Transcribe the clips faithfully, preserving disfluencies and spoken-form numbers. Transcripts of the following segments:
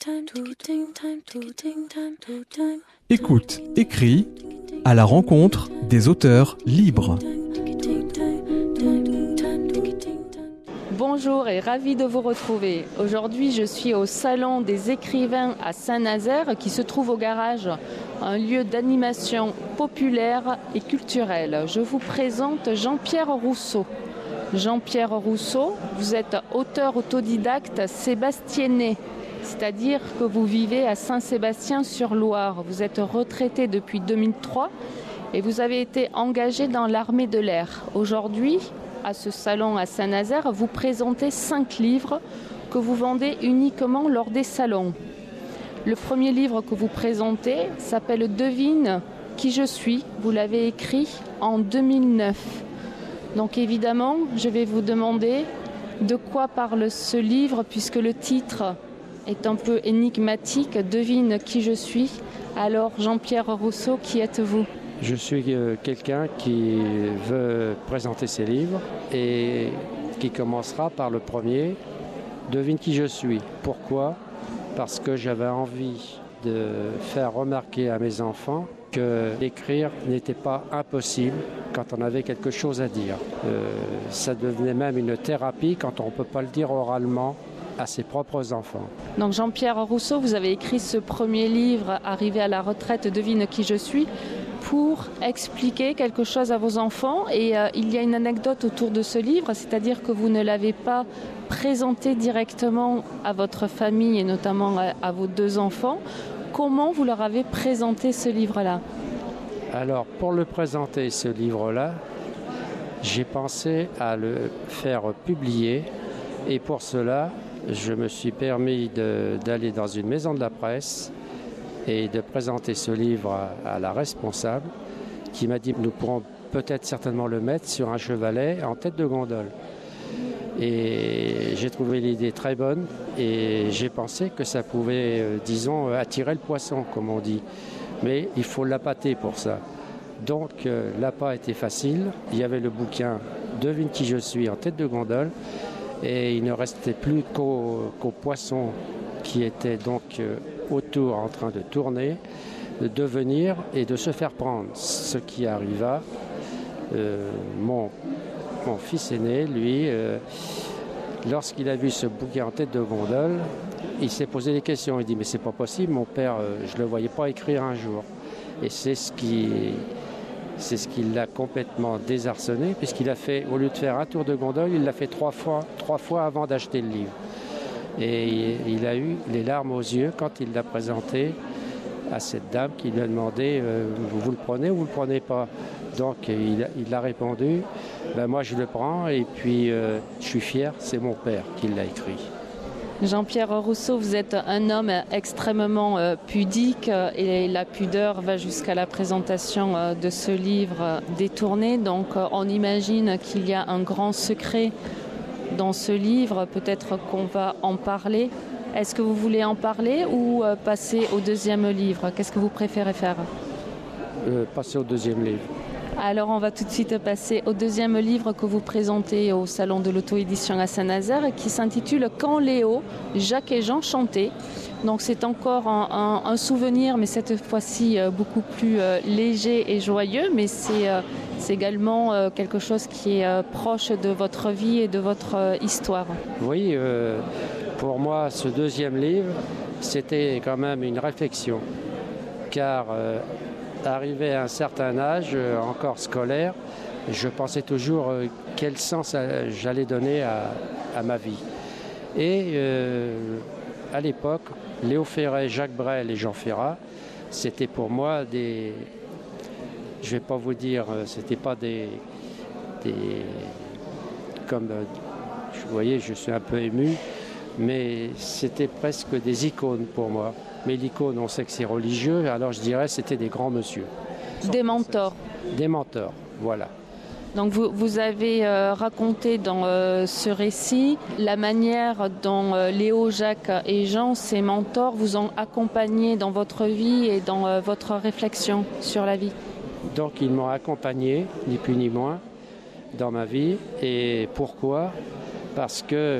Écoute, écris, à la rencontre des auteurs libres. Bonjour et ravi de vous retrouver. Aujourd'hui, je suis au Salon des écrivains à Saint-Nazaire qui se trouve au garage, un lieu d'animation populaire et culturelle. Je vous présente Jean-Pierre Rousseau. Jean-Pierre Rousseau, vous êtes auteur autodidacte sébastiennais, c'est-à-dire que vous vivez à Saint-Sébastien-sur-Loire. Vous êtes retraité depuis deux mille trois et vous avez été engagé dans l'armée de l'air. Aujourd'hui, à ce salon à Saint-Nazaire, vous présentez cinq livres que vous vendez uniquement lors des salons. Le premier livre que vous présentez s'appelle « Devine qui je suis ». Vous l'avez écrit en deux mille neuf. Donc évidemment, je vais vous demander de quoi parle ce livre, puisque le titre est un peu énigmatique. « Devine qui je suis ». Alors Jean-Pierre Rousseau, qui êtes-vous ? Je suis euh, quelqu'un qui veut présenter ses livres et qui commencera par le premier, « Devine qui je suis ». Pourquoi ? Parce que j'avais envie de faire remarquer à mes enfants que écrire n'était pas impossible quand on avait quelque chose à dire. Euh, ça devenait même une thérapie quand on ne peut pas le dire oralement à ses propres enfants. Donc Jean-Pierre Rousseau, vous avez écrit ce premier livre, Arrivé à la retraite, devine qui je suis, pour expliquer quelque chose à vos enfants. Et euh, il y a une anecdote autour de ce livre, c'est-à-dire que vous ne l'avez pas présenté directement à votre famille et notamment à, à vos deux enfants. Comment vous leur avez présenté ce livre-là ? Alors, pour le présenter, ce livre-là, j'ai pensé à le faire publier. Et pour cela, je me suis permis de, d'aller dans une maison de la presse et de présenter ce livre à, à la responsable qui m'a dit « Nous pourrons peut-être certainement le mettre sur un chevalet en tête de gondole ». Et j'ai trouvé l'idée très bonne et j'ai pensé que ça pouvait, euh, disons, attirer le poisson, comme on dit. Mais il faut l'appâter pour ça. Donc euh, l'appât était facile. Il y avait le bouquin « Devine qui je suis » en tête de gondole. Et il ne restait plus qu'au, qu'au poisson qui était donc euh, autour en train de tourner, de devenir et de se faire prendre. Ce qui arriva, euh, mon, mon fils aîné, lui, euh, lorsqu'il a vu ce bouquin en tête de gondole, il s'est posé des questions. Il dit « Mais c'est pas possible, mon père, euh, je ne le voyais pas écrire un jour ». Et c'est ce qui... C'est ce qui l'a complètement désarçonné, puisqu'il a fait, au lieu de faire un tour de gondole, il l'a fait trois fois, trois fois avant d'acheter le livre. Et il a eu les larmes aux yeux quand il l'a présenté à cette dame qui lui a demandé euh, « Vous le prenez ou vous ne le prenez pas ?» Donc il a, il a répondu ben, « Moi je le prends et puis euh, je suis fier, c'est mon père qui l'a écrit ». Jean-Pierre Rousseau, vous êtes un homme extrêmement euh, pudique euh, et la pudeur va jusqu'à la présentation euh, de ce livre euh, détourné. Donc euh, on imagine qu'il y a un grand secret dans ce livre, peut-être qu'on va en parler. Est-ce que vous voulez en parler ou euh, passer au deuxième livre ? Qu'est-ce que vous préférez faire ? euh, Passer au deuxième livre. Alors on va tout de suite passer au deuxième livre que vous présentez au Salon de l'auto-édition à Saint-Nazaire qui s'intitule « Quand Léo, Jacques et Jean chantaient ». Donc c'est encore un, un, un souvenir, mais cette fois-ci euh, beaucoup plus euh, léger et joyeux, mais c'est, euh, c'est également euh, quelque chose qui est euh, proche de votre vie et de votre euh, histoire. Oui, euh, pour moi ce deuxième livre, c'était quand même une réflexion, car... Euh, Arrivé à un certain âge, euh, encore scolaire, je pensais toujours euh, quel sens euh, j'allais donner à, à ma vie. Et euh, à l'époque, Léo Ferré, Jacques Brel et Jean Ferrat, c'était pour moi des... Je ne vais pas vous dire, euh, c'était pas des... des comme, euh, vous voyez, je suis un peu ému, mais c'était presque des icônes pour moi. Mais l'icône, on sait que c'est religieux, alors je dirais que c'était des grands monsieur. Des mentors. Des mentors, voilà. Donc vous, vous avez euh, raconté dans euh, ce récit la manière dont euh, Léo, Jacques et Jean, ces mentors, vous ont accompagné dans votre vie et dans euh, votre réflexion sur la vie. Donc ils m'ont accompagné, ni plus ni moins, dans ma vie. Et pourquoi ? Parce que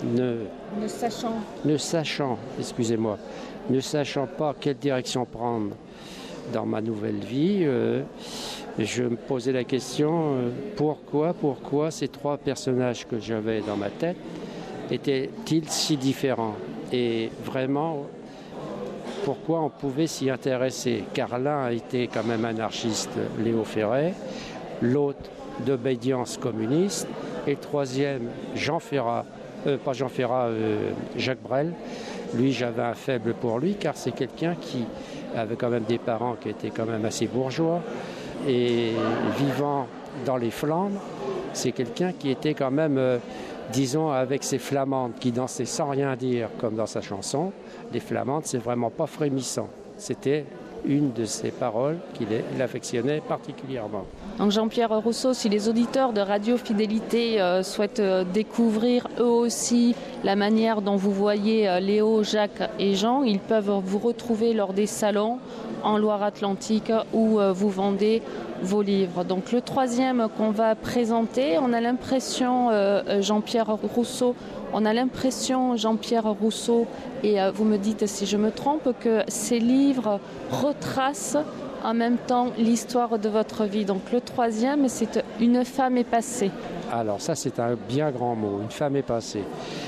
ne, Ne sachant. ne sachant, excusez-moi, ne sachant pas quelle direction prendre dans ma nouvelle vie, euh, je me posais la question, euh, pourquoi, pourquoi ces trois personnages que j'avais dans ma tête étaient-ils si différents? Et vraiment, pourquoi on pouvait s'y intéresser? Car l'un a été quand même anarchiste, Léo Ferré, l'autre d'obédience communiste, et le troisième, Jean Ferrat, euh, pas Jean Ferrat, euh, Jacques Brel. Lui, j'avais un faible pour lui, car c'est quelqu'un qui avait quand même des parents qui étaient quand même assez bourgeois, et vivant dans les Flandres, c'est quelqu'un qui était quand même, euh, disons, avec ses flamandes, qui dansaient sans rien dire, comme dans sa chanson. Les flamandes, c'est vraiment pas frémissant. C'était une de ses paroles qu'il affectionnait particulièrement. Donc Jean-Pierre Rousseau, si les auditeurs de Radio Fidélité euh, souhaitent euh, découvrir eux aussi la manière dont vous voyez euh, Léo, Jacques et Jean, ils peuvent vous retrouver lors des salons en Loire-Atlantique où euh, vous vendez vos livres. Donc le troisième qu'on va présenter, on a l'impression, euh, Jean-Pierre Rousseau, on a l'impression, Jean-Pierre Rousseau, et euh, vous me dites si je me trompe, que ces livres retracent en même temps l'histoire de votre vie. Donc le troisième, c'est Une femme est passée. Alors ça, c'est un bien grand mot, Une femme est passée.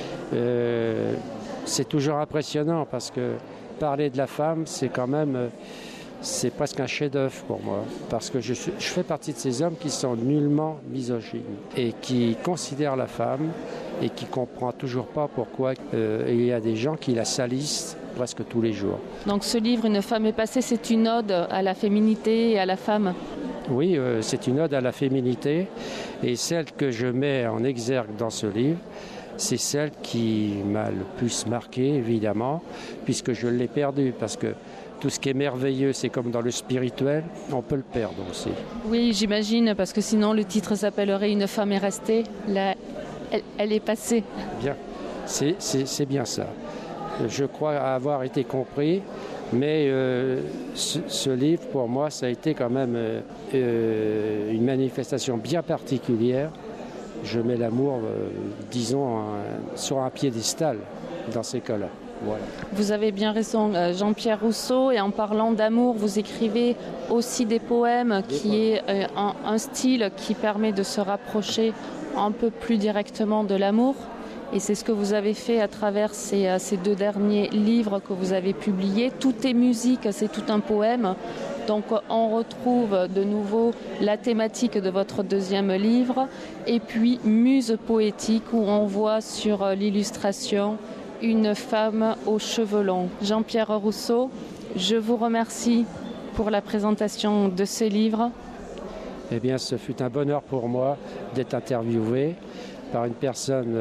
Euh, c'est toujours impressionnant parce que parler de la femme, c'est quand même, c'est presque un chef-d'œuvre pour moi. Parce que je, suis, je fais partie de ces hommes qui sont nullement misogynes et qui considèrent la femme et qui ne comprennent toujours pas pourquoi euh, il y a des gens qui la salissent presque tous les jours. Donc ce livre, Une femme est passée, c'est une ode à la féminité et à la femme? Oui, euh, c'est une ode à la féminité, et celle que je mets en exergue dans ce livre, c'est celle qui m'a le plus marqué, évidemment, puisque je l'ai perdue, parce que tout ce qui est merveilleux, c'est comme dans le spirituel, on peut le perdre aussi. Oui, j'imagine, parce que sinon le titre s'appellerait Une femme est restée, là, elle, elle est passée. Bien, c'est, c'est, c'est bien ça. Je crois avoir été compris, mais euh, ce, ce livre, pour moi, ça a été quand même euh, euh, une manifestation bien particulière. Je mets l'amour, euh, disons, un, sur un piédestal dans ces cas-là. Voilà. Vous avez bien raison, Jean-Pierre Rousseau, et en parlant d'amour, vous écrivez aussi des poèmes, des qui poèmes. est un, un style qui permet de se rapprocher un peu plus directement de l'amour. Et c'est ce que vous avez fait à travers ces, ces deux derniers livres que vous avez publiés. Tout est musique, c'est tout un poème. Donc on retrouve de nouveau la thématique de votre deuxième livre. Et puis Muse poétique, où on voit sur l'illustration une femme aux cheveux longs. Jean-Pierre Rousseau, je vous remercie pour la présentation de ce livre. Eh bien, ce fut un bonheur pour moi d'être interviewé par une personne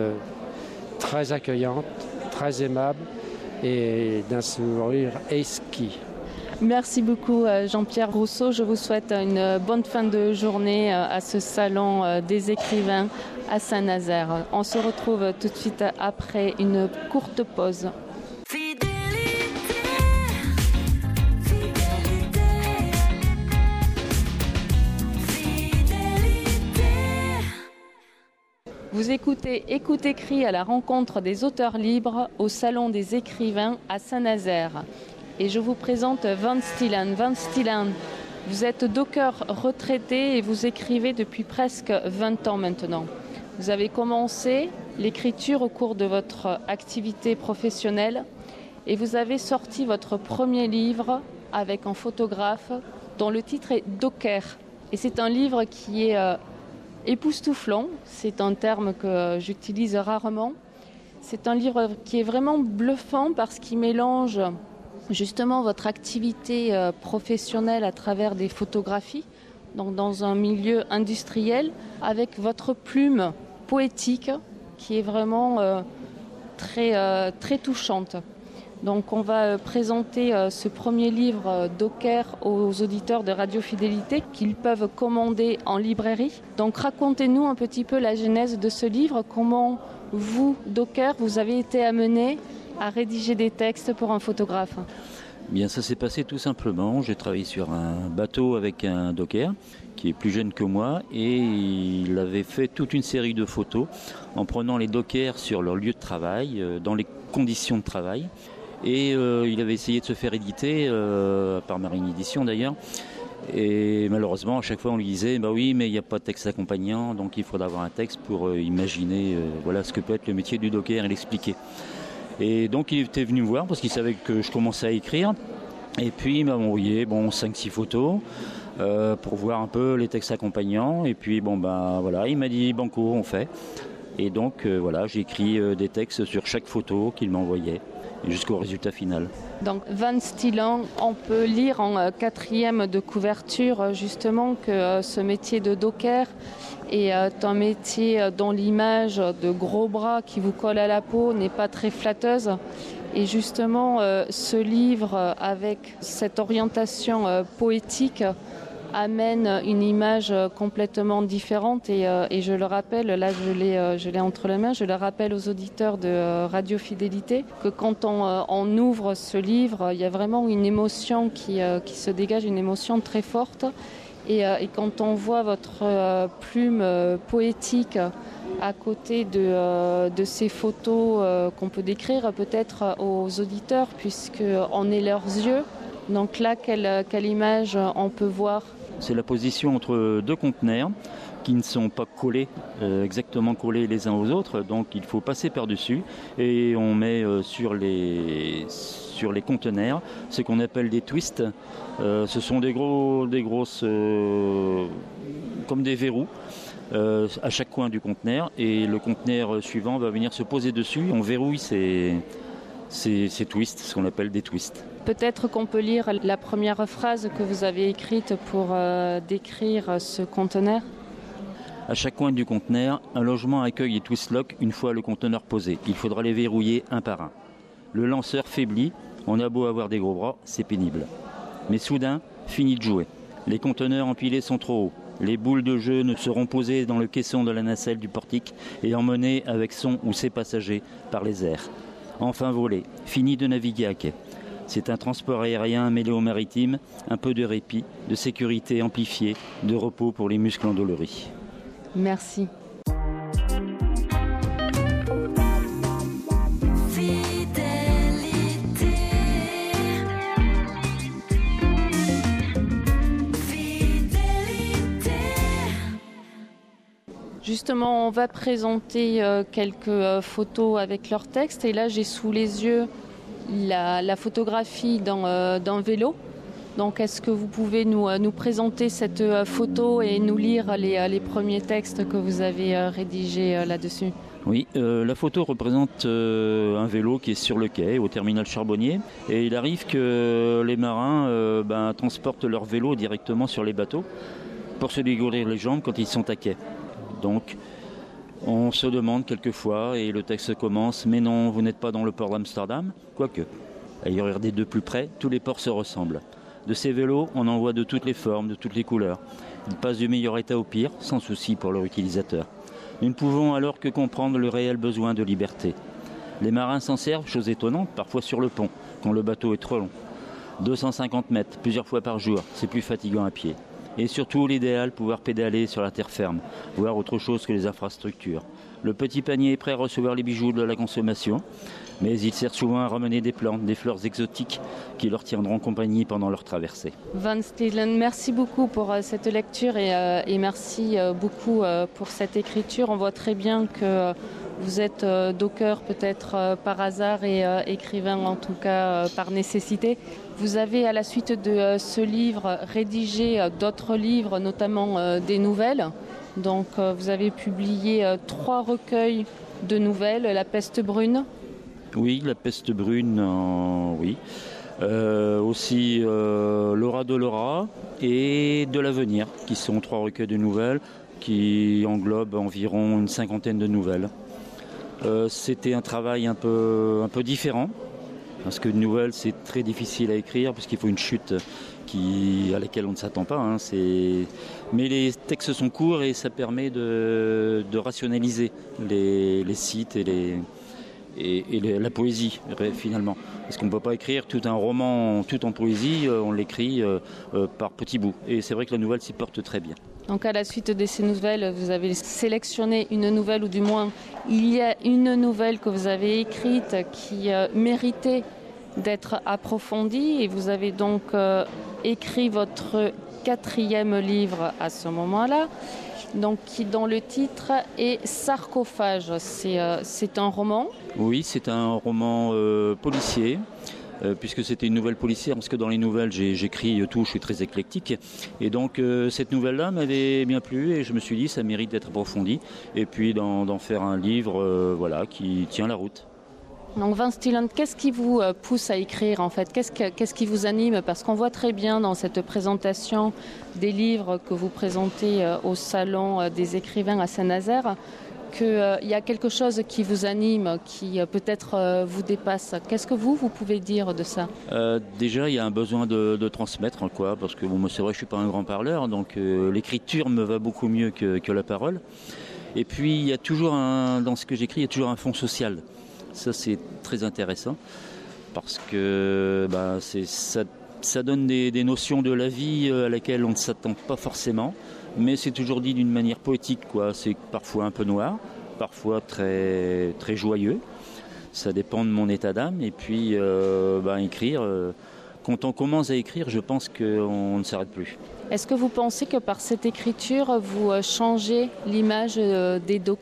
très accueillante, très aimable et d'un sourire exquis. Merci beaucoup Jean-Pierre Rousseau. Je vous souhaite une bonne fin de journée à ce salon des écrivains à Saint-Nazaire. On se retrouve tout de suite après une courte pause. Vous écoutez Écoute Écrit à la rencontre des auteurs libres au Salon des écrivains à Saint-Nazaire. Et je vous présente Van Stielen. Van Stielen, vous êtes docker retraité et vous écrivez depuis presque vingt ans maintenant. Vous avez commencé l'écriture au cours de votre activité professionnelle et vous avez sorti votre premier livre avec un photographe dont le titre est Docker. Et c'est un livre qui est euh, époustouflant, c'est un terme que j'utilise rarement. C'est un livre qui est vraiment bluffant parce qu'il mélange justement votre activité euh, professionnelle à travers des photographies, donc dans un milieu industriel, avec votre plume poétique qui est vraiment euh, très, euh, très touchante. Donc on va euh, présenter euh, ce premier livre euh, Docker aux auditeurs de Radio Fidélité qu'ils peuvent commander en librairie. Donc racontez-nous un petit peu la genèse de ce livre, comment vous, Docker, vous avez été amené à rédiger des textes pour un photographe. Bien, ça s'est passé tout simplement. J'ai travaillé sur un bateau avec un docker qui est plus jeune que moi et il avait fait toute une série de photos en prenant les dockers sur leur lieu de travail, euh, dans les conditions de travail. Et euh, il avait essayé de se faire éditer, euh, par Marine Édition d'ailleurs. Et malheureusement, à chaque fois, on lui disait bah oui, mais il n'y a pas de texte accompagnant, donc il faudra avoir un texte pour euh, imaginer euh, voilà, ce que peut être le métier du docker et l'expliquer. Et donc il était venu me voir parce qu'il savait que je commençais à écrire. Et puis il m'a envoyé bon, cinq six photos euh, pour voir un peu les textes accompagnants. Et puis bon, ben, voilà, il m'a dit banco, on fait. Et donc euh, voilà, j'ai écrit euh, des textes sur chaque photo qu'il m'envoyait jusqu'au résultat final. Donc Van Stielan, on peut lire en euh, quatrième de couverture justement que euh, ce métier de docker est euh, un métier dont l'image de gros bras qui vous colle à la peau n'est pas très flatteuse. Et justement, euh, ce livre euh, avec cette orientation euh, poétique amène une image complètement différente et, euh, et je le rappelle, là je l'ai, euh, je l'ai entre les mains, je le rappelle aux auditeurs de euh, Radio Fidélité que quand on, euh, on ouvre ce livre, il y a vraiment une émotion qui, euh, qui se dégage, une émotion très forte et, euh, et quand on voit votre euh, plume euh, poétique à côté de, euh, de ces photos euh, qu'on peut décrire peut-être aux auditeurs puisqu'on est leurs yeux, donc là quelle, quelle image on peut voir? C'est la position entre deux conteneurs qui ne sont pas collés, euh, exactement collés les uns aux autres, donc il faut passer par-dessus et on met euh, sur, les, sur les conteneurs ce qu'on appelle des twists. Euh, ce sont des, gros, des grosses, euh, comme des verrous euh, à chaque coin du conteneur et le conteneur suivant va venir se poser dessus, on verrouille ces, ces, ces twists, ce qu'on appelle des twists. Peut-être qu'on peut lire la première phrase que vous avez écrite pour euh, décrire ce conteneur. À chaque coin du conteneur, un logement accueille les twist locks une fois le conteneur posé. Il faudra les verrouiller un par un. Le lanceur faiblit, on a beau avoir des gros bras, c'est pénible. Mais soudain, fini de jouer. Les conteneurs empilés sont trop hauts. Les boules de jeu ne seront posées dans le caisson de la nacelle du portique et emmenées avec son ou ses passagers par les airs. Enfin volé, fini de naviguer à quai. C'est un transport aérien mêlé au maritime, un peu de répit, de sécurité amplifiée, de repos pour les muscles endoloris. Merci. Justement, on va présenter euh, quelques euh, photos avec leur texte et là j'ai sous les yeux La, la photographie d'un, euh, d'un vélo. Donc est-ce que vous pouvez nous, euh, nous présenter cette euh, photo et nous lire les, euh, les premiers textes que vous avez euh, rédigés euh, là-dessus? Oui, euh, la photo représente euh, un vélo qui est sur le quai au terminal Charbonnier et il arrive que les marins euh, ben, transportent leur vélo directement sur les bateaux pour se dégourdir les jambes quand ils sont à quai. Donc on se demande quelquefois, et le texte commence « Mais non, vous n'êtes pas dans le port d'Amsterdam ?» Quoique, à y regarder de plus près, tous les ports se ressemblent. De ces vélos, on en voit de toutes les formes, de toutes les couleurs. Ils passent du meilleur état au pire, sans souci pour leur utilisateur. Nous ne pouvons alors que comprendre le réel besoin de liberté. Les marins s'en servent, chose étonnante, parfois sur le pont, quand le bateau est trop long. deux cent cinquante mètres, plusieurs fois par jour, c'est plus fatigant à pied. Et surtout l'idéal, pouvoir pédaler sur la terre ferme, voir autre chose que les infrastructures. Le petit panier est prêt à recevoir les bijoux de la consommation, mais il sert souvent à ramener des plantes, des fleurs exotiques qui leur tiendront compagnie pendant leur traversée. Van Stielan, merci beaucoup pour euh, cette lecture et, euh, et merci euh, beaucoup euh, pour cette écriture. On voit très bien que euh, vous êtes euh, docker peut-être euh, par hasard et euh, écrivain en tout cas euh, par nécessité. Vous avez à la suite de euh, ce livre rédigé euh, d'autres livres, notamment euh, des nouvelles. Donc euh, vous avez publié euh, trois recueils de nouvelles, La peste brune. Oui, La peste brune, euh, oui. Euh, aussi euh, Laura de Laura et De l'avenir, qui sont trois recueils de nouvelles qui englobent environ une cinquantaine de nouvelles. Euh, c'était un travail un peu, un peu différent, parce qu'une nouvelle c'est très difficile à écrire, parce qu'il faut une chute qui, à laquelle on ne s'attend pas. Hein, c'est... Mais les textes sont courts et ça permet de, de rationaliser les, les sites et les, et, et la poésie finalement. Parce qu'on ne peut pas écrire tout un roman tout en poésie, on l'écrit euh, euh, par petits bouts. Et c'est vrai que la nouvelle s'y porte très bien. Donc à la suite de ces nouvelles, vous avez sélectionné une nouvelle, ou du moins il y a une nouvelle que vous avez écrite qui euh, méritait d'être approfondie, et vous avez donc euh, écrit votre quatrième livre à ce moment-là, donc qui dont le titre est Sarcophage. C'est, euh, c'est un roman. Oui, c'est un roman euh, policier. Euh, puisque c'était une nouvelle policière, parce que dans les nouvelles j'ai, j'écris tout, je suis très éclectique, et donc euh, cette nouvelle-là m'avait bien plu et je me suis dit ça mérite d'être approfondi, et puis d'en, d'en faire un livre euh, voilà, qui tient la route. Donc Vince Tyland, qu'est-ce qui vous pousse à écrire en fait ? Qu'est-ce, que, qu'est-ce qui vous anime ? Parce qu'on voit très bien dans cette présentation des livres que vous présentez au Salon des écrivains à Saint-Nazaire qu'il euh, y a quelque chose qui vous anime, qui euh, peut-être euh, vous dépasse. Qu'est-ce que vous, vous pouvez dire de ça ? euh, Déjà, il y a un besoin de, de transmettre, quoi, parce que bon, moi, c'est vrai que je ne suis pas un grand parleur, donc euh, l'écriture me va beaucoup mieux que, que la parole. Et puis, il y a toujours un, dans ce que j'écris, il y a toujours un fond social. Ça, c'est très intéressant, parce que bah, c'est, ça, ça donne des, des notions de la vie à laquelle on ne s'attend pas forcément. Mais c'est toujours dit d'une manière poétique, quoi. C'est parfois un peu noir, parfois très, très joyeux. Ça dépend de mon état d'âme. Et puis, euh, ben, écrire, euh, quand on commence à écrire, je pense qu'on ne s'arrête plus. Est-ce que vous pensez que par cette écriture, vous changez l'image euh, des dockers ?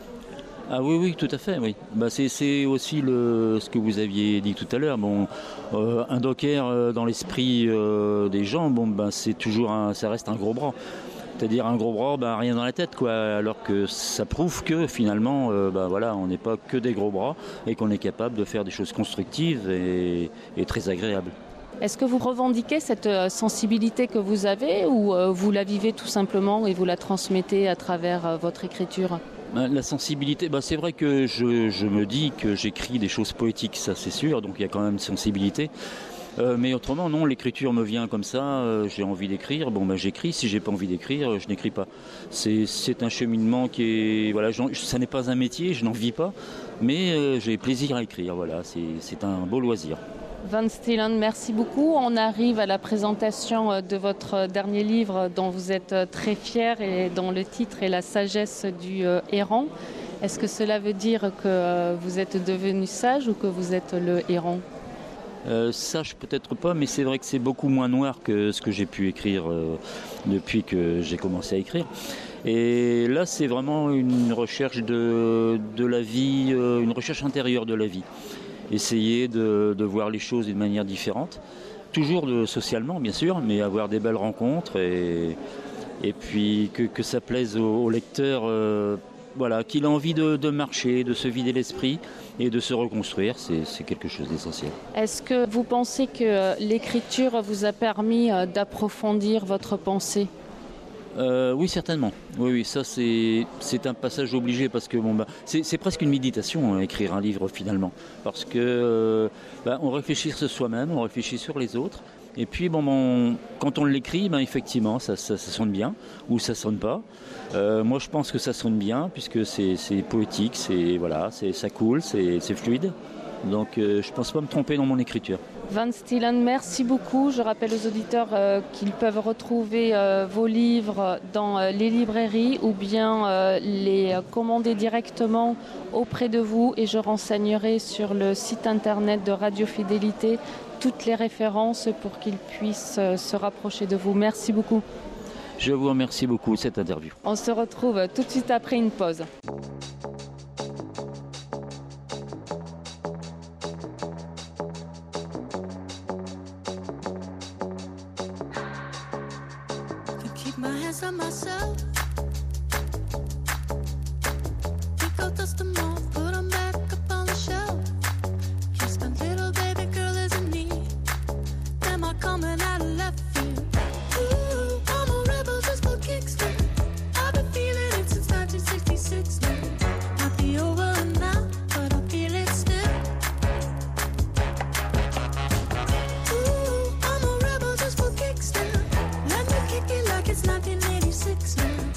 Ah oui, oui, tout à fait, oui. Bah, c'est, c'est aussi le, ce que vous aviez dit tout à l'heure. Bon, euh, un docker euh, dans l'esprit euh, des gens, bon, bah, c'est toujours un, ça reste un gros bras. C'est-à-dire un gros bras, bah, rien dans la tête, quoi. Alors que ça prouve que finalement, euh, bah, voilà, on n'est pas que des gros bras et qu'on est capable de faire des choses constructives et, et très agréables. Est-ce que vous revendiquez cette sensibilité que vous avez, ou euh, vous la vivez tout simplement et vous la transmettez à travers euh, votre écriture ? La sensibilité, bah c'est vrai que je, je me dis que j'écris des choses poétiques, ça c'est sûr, donc il y a quand même une sensibilité. Euh, mais autrement, non, l'écriture me vient comme ça, euh, j'ai envie d'écrire, bon bah j'écris, si j'ai pas envie d'écrire, je n'écris pas. C'est, c'est un cheminement qui est, voilà, ça n'est pas un métier, je n'en vis pas, mais euh, j'ai plaisir à écrire, voilà, c'est, c'est un beau loisir. Vince Tyland, merci beaucoup. On arrive à la présentation de votre dernier livre dont vous êtes très fier et dont le titre est La sagesse du héron. Est-ce que cela veut dire que vous êtes devenu sage ou que vous êtes le héron ? Euh, sage peut-être pas, mais c'est vrai que c'est beaucoup moins noir que ce que j'ai pu écrire euh, depuis que j'ai commencé à écrire. Et là, c'est vraiment une recherche de, de la vie, euh, une recherche intérieure de la vie. Essayer de, de voir les choses d'une manière différente, toujours de, socialement bien sûr, mais avoir des belles rencontres et, et puis que, que ça plaise au, au lecteur, euh, voilà, qu'il a envie de, de marcher, de se vider l'esprit et de se reconstruire, c'est, c'est quelque chose d'essentiel. Est-ce que vous pensez que l'écriture vous a permis d'approfondir votre pensée ? Euh, oui, certainement. Oui, oui, ça c'est c'est un passage obligé parce que bon bah c'est c'est presque une méditation, hein, écrire un livre finalement, parce que euh, bah, on réfléchit sur soi-même, on réfléchit sur les autres, et puis bon, bon quand on l'écrit, bah, effectivement ça, ça ça sonne bien ou ça sonne pas. Euh, moi je pense que ça sonne bien puisque c'est c'est poétique, c'est voilà, c'est ça coule, c'est c'est fluide. Donc euh, je pense pas me tromper dans mon écriture. Vince Tyland, merci beaucoup. Je rappelle aux auditeurs euh, qu'ils peuvent retrouver euh, vos livres dans euh, les librairies ou bien euh, les commander directement auprès de vous, et je renseignerai sur le site internet de Radio Fidélité toutes les références pour qu'ils puissent euh, se rapprocher de vous. Merci beaucoup. Je vous remercie beaucoup de cette interview. On se retrouve tout de suite après une pause. It's nineteen eighty-six now.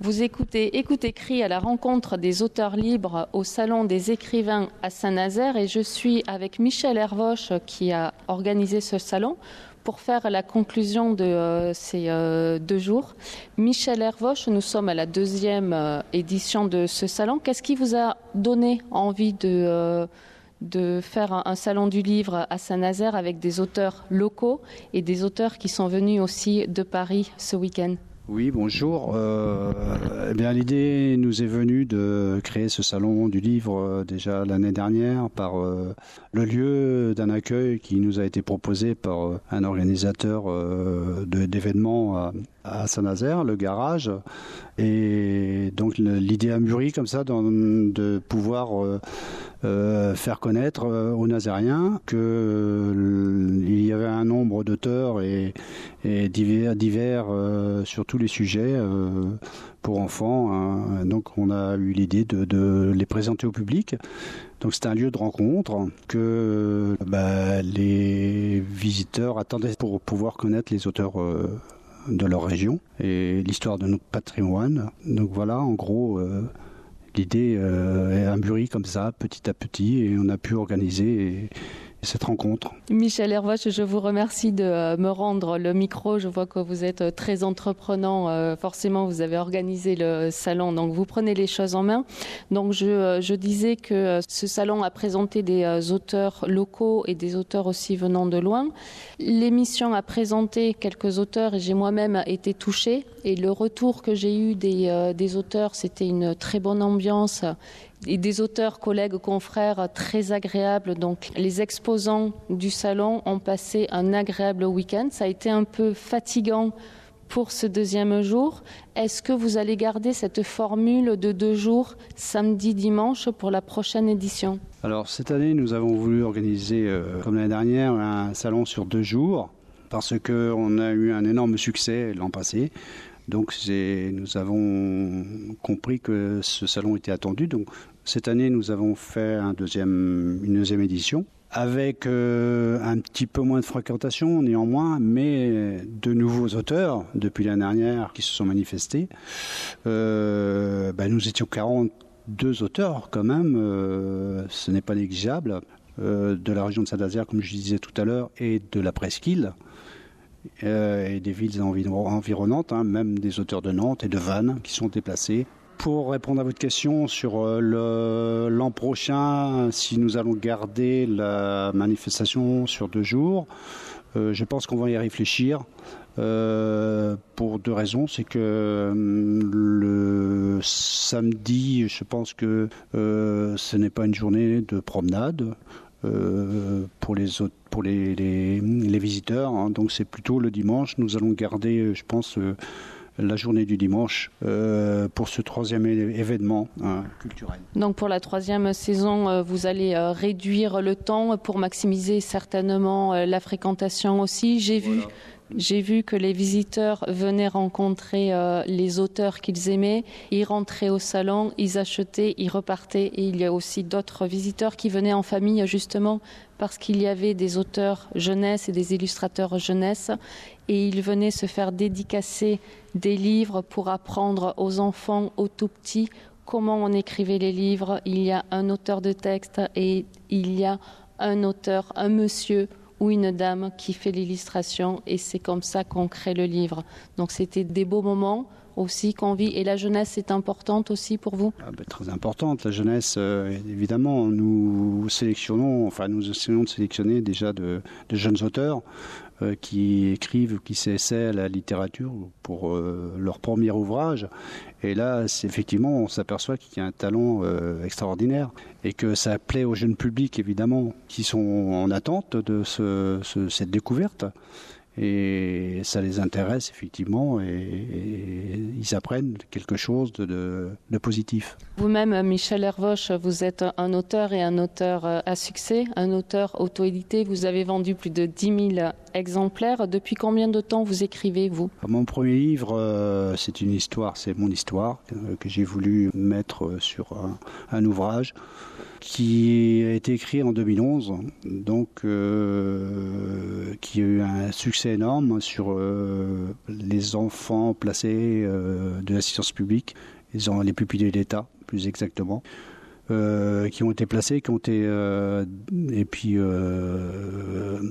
Vous écoutez Écoute Écrit à la rencontre des auteurs libres au Salon des écrivains à Saint-Nazaire et je suis avec Michel Hervoche qui a organisé ce salon pour faire la conclusion de euh, ces euh, deux jours. Michel Hervoche, nous sommes à la deuxième euh, édition de ce salon. Qu'est-ce qui vous a donné envie de, euh, de faire un, un salon du livre à Saint-Nazaire avec des auteurs locaux et des auteurs qui sont venus aussi de Paris ce week-end ? Oui, bonjour. Euh, eh bien, l'idée nous est venue de créer ce salon du livre euh, déjà l'année dernière par euh, le lieu d'un accueil qui nous a été proposé par euh, un organisateur euh, de, d'événements à, à Saint-Nazaire, le Garage. Et donc l'idée a mûri comme ça dans, de pouvoir euh, euh, faire connaître euh, aux Nazériens qu'il euh, y avait un nombre d'auteurs et, et divers, divers euh, sur tous les sujets euh, pour enfants. Hein. Donc on a eu l'idée de, de les présenter au public. Donc c'est un lieu de rencontre que bah, les visiteurs attendaient pour pouvoir connaître les auteurs euh, de leur région et l'histoire de notre patrimoine. Donc voilà, en gros, euh, l'idée euh, est imburie comme ça, petit à petit, et on a pu organiser et, cette rencontre. Michel Hervoche, je vous remercie de me rendre le micro. Je vois que vous êtes très entreprenant. Forcément, vous avez organisé le salon, donc vous prenez les choses en main. Donc je, je disais que ce salon a présenté des auteurs locaux et des auteurs aussi venant de loin. L'émission a présenté quelques auteurs et j'ai moi-même été touchée. Et le retour que j'ai eu des, des auteurs, c'était une très bonne ambiance. Et des auteurs, collègues, confrères très agréables. Donc les exposants du salon ont passé un agréable week-end. Ça a été un peu fatigant pour ce deuxième jour. Est-ce que vous allez garder cette formule de deux jours, samedi, dimanche, pour la prochaine édition ? Alors cette année, nous avons voulu organiser, euh, comme l'année dernière, un salon sur deux jours parce qu'on a eu un énorme succès l'an passé. Donc c'est, nous avons compris que ce salon était attendu. Donc cette année, nous avons fait un deuxième, une deuxième édition avec euh, un petit peu moins de fréquentation néanmoins, mais de nouveaux auteurs depuis l'année dernière qui se sont manifestés. Euh, ben, nous étions quarante-deux auteurs quand même, euh, ce n'est pas négligeable, euh, de la région de Saint-Nazaire, comme je disais tout à l'heure, et de la Presqu'île. Euh, et des villes environnantes, hein, même des auteurs de Nantes et de Vannes qui sont déplacés. Pour répondre à votre question sur euh, le, l'an prochain, si nous allons garder la manifestation sur deux jours, euh, je pense qu'on va y réfléchir euh, pour deux raisons. C'est que euh, le samedi, je pense que euh, ce n'est pas une journée de promenade. Euh, pour les autres, pour les, les, les visiteurs, hein. Donc c'est plutôt le dimanche. Nous allons garder, je pense, euh, la journée du dimanche euh, pour ce troisième é- événement hein, culturel. Donc pour la troisième saison, euh, vous allez euh, réduire le temps pour maximiser certainement euh, la fréquentation aussi. J'ai voilà. vu. J'ai vu que les visiteurs venaient rencontrer euh, les auteurs qu'ils aimaient, ils rentraient au salon, ils achetaient, ils repartaient et il y a aussi d'autres visiteurs qui venaient en famille justement parce qu'il y avait des auteurs jeunesse et des illustrateurs jeunesse et ils venaient se faire dédicacer des livres pour apprendre aux enfants, aux tout petits, comment on écrivait les livres. Il y a un auteur de texte et il y a un auteur, un monsieur ou une dame qui fait l'illustration et c'est comme ça qu'on crée le livre. Donc c'était des beaux moments aussi qu'on vit. Et la jeunesse est importante aussi pour vous ? Ah ben, très importante. La jeunesse, euh, évidemment, nous sélectionnons, enfin nous essayons de sélectionner déjà de, de jeunes auteurs euh, qui écrivent, qui s'essaient à la littérature pour euh, leur premier ouvrage. Et là, c'est, effectivement, on s'aperçoit qu'il y a un talent euh, extraordinaire et que ça plaît aux jeunes publics, évidemment, qui sont en attente de ce, ce, cette découverte. Et ça les intéresse, effectivement, et, et ils apprennent quelque chose de, de, de positif. Vous-même, Michel Hervoche, vous êtes un auteur et un auteur à succès, un auteur auto-édité. Vous avez vendu plus de dix mille exemplaires. Depuis combien de temps vous écrivez, vous ? Mon premier livre, euh, c'est une histoire, c'est mon histoire, euh, que j'ai voulu mettre sur un, un ouvrage. qui a été écrit en deux mille onze, donc euh, qui a eu un succès énorme sur euh, les enfants placés euh, de l'assistance publique, ils ont les pupilles de l'État, plus exactement. Euh, qui ont été placés, qui ont été euh, et puis euh, euh,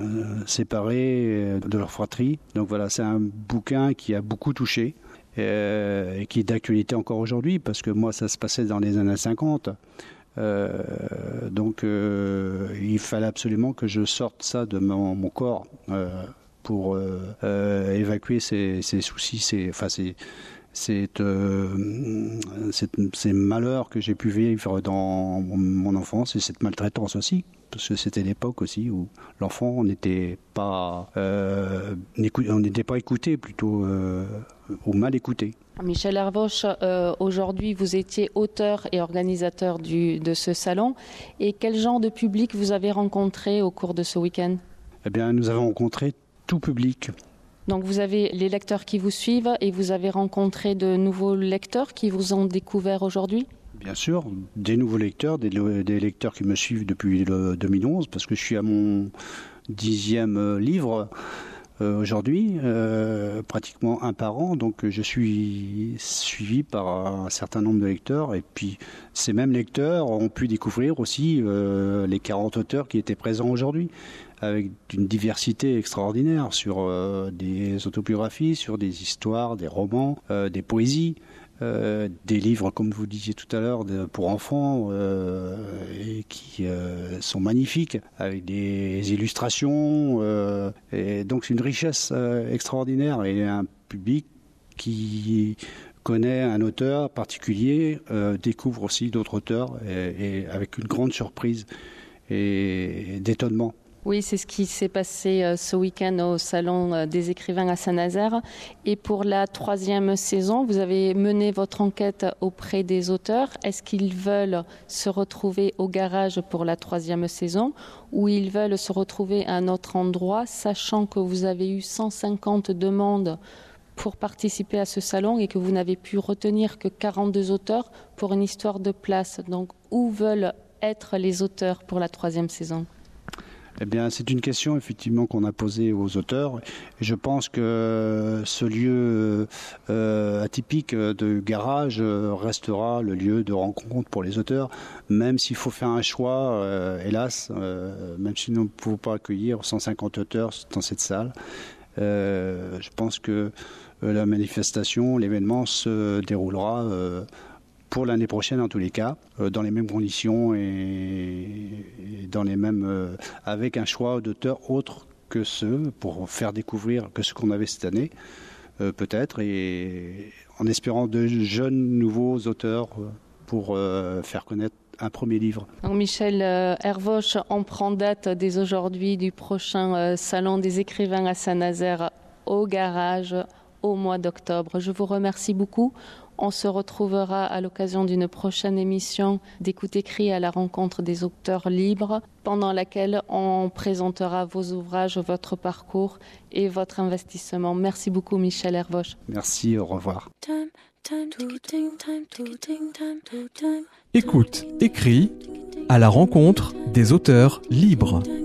séparés de leur fratrie. Donc voilà, c'est un bouquin qui a beaucoup touché euh, et qui est d'actualité encore aujourd'hui, parce que moi, ça se passait dans les années cinquante. Euh, donc euh, il fallait absolument que je sorte ça de mon, mon corps euh, pour euh, euh, évacuer ces, ces soucis, ces, enfin ces C'est, euh, c'est, ces malheurs que j'ai pu vivre dans mon enfance et cette maltraitance aussi, parce que c'était l'époque aussi où l'enfant n'était pas, euh, on n'était pas écouté, plutôt euh, ou mal écouté. Michel Hervoche, euh, aujourd'hui vous étiez auteur et organisateur du, de ce salon, et quel genre de public vous avez rencontré au cours de ce week-end? Eh bien, nous avons rencontré tout public. Donc vous avez les lecteurs qui vous suivent et vous avez rencontré de nouveaux lecteurs qui vous ont découvert aujourd'hui? Bien sûr, des nouveaux lecteurs, des, des lecteurs qui me suivent depuis le deux mille onze, parce que je suis à mon dixième livre euh, aujourd'hui, euh, pratiquement un par an, donc je suis suivi par un certain nombre de lecteurs, et puis ces mêmes lecteurs ont pu découvrir aussi euh, les quarante auteurs qui étaient présents aujourd'hui, avec une diversité extraordinaire sur euh, des autobiographies, sur des histoires, des romans, euh, des poésies, euh, des livres, comme vous disiez tout à l'heure, de, pour enfants, euh, et qui euh, sont magnifiques, avec des illustrations. Euh, et donc c'est une richesse euh, extraordinaire, et un public qui connaît un auteur particulier euh, découvre aussi d'autres auteurs, et, et avec une grande surprise et, et d'étonnement. Oui, c'est ce qui s'est passé euh, ce week-end au Salon euh, des écrivains à Saint-Nazaire. Et pour la troisième saison, vous avez mené votre enquête auprès des auteurs. Est-ce qu'ils veulent se retrouver au garage pour la troisième saison, ou ils veulent se retrouver à un autre endroit, sachant que vous avez eu cent cinquante demandes pour participer à ce salon et que vous n'avez pu retenir que quarante-deux auteurs pour une histoire de place? Donc, où veulent être les auteurs pour la troisième saison? Eh bien, c'est une question effectivement qu'on a posée aux auteurs. Et je pense que ce lieu euh, atypique de garage restera le lieu de rencontre pour les auteurs, même s'il faut faire un choix, euh, hélas, euh, même si nous ne pouvons pas accueillir cent cinquante auteurs dans cette salle. Euh, je pense que euh, la manifestation, l'événement se déroulera euh, pour l'année prochaine en tous les cas, euh, dans les mêmes conditions et, et dans les mêmes, euh, avec un choix d'auteurs autres que ceux, pour faire découvrir que ce qu'on avait cette année, euh, peut-être, et en espérant de jeunes nouveaux auteurs pour euh, faire connaître un premier livre. Donc Michel euh, Hervoche, on prend date dès aujourd'hui du prochain euh, Salon des écrivains à Saint-Nazaire au garage au mois d'octobre. Je vous remercie beaucoup. On se retrouvera à l'occasion d'une prochaine émission d'Écoute écrit à la rencontre des auteurs libres, pendant laquelle on présentera vos ouvrages, votre parcours et votre investissement. Merci beaucoup Michel Hervoche. Merci, au revoir. Écoute écrit à la rencontre des auteurs libres.